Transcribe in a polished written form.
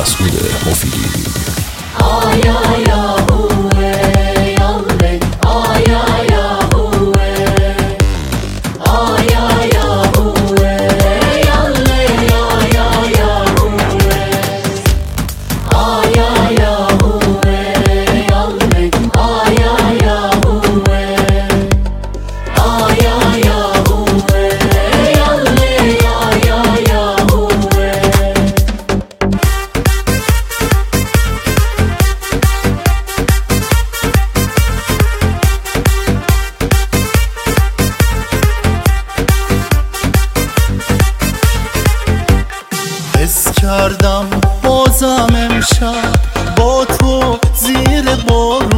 مسعود مفیدی. آیا یا هوه یاله آیا یا هوه آیا یا هوه یاله آیا یا هوه آیا یا هوه یاله آیا یا هوه آیا یا هوه یاله آیا یا هوه. حس کردم بازم امشب با تو زیر بارون